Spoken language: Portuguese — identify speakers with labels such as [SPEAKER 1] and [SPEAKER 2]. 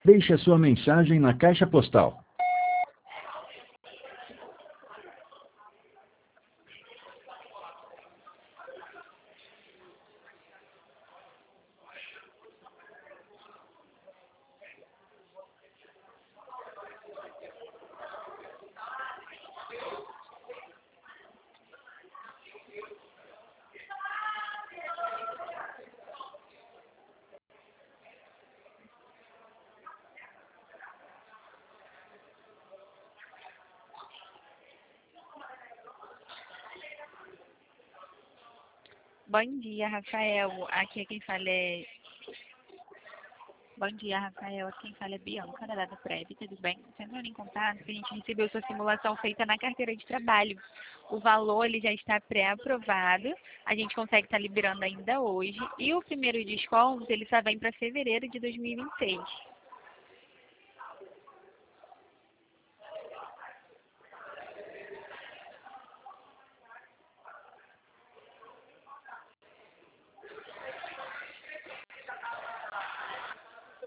[SPEAKER 1] Deixe a sua mensagem na caixa postal.
[SPEAKER 2] Bom dia, Rafael. Aqui é quem fala é... Bom dia, Rafael. Aqui quem fala é Bianca, da Data Prev, tudo bem? Você entrando em contato, que a gente recebeu sua simulação feita na carteira de trabalho. O valor ele já está pré-aprovado, a gente consegue estar liberando ainda hoje. E o primeiro desconto, ele só vem para fevereiro de 2026.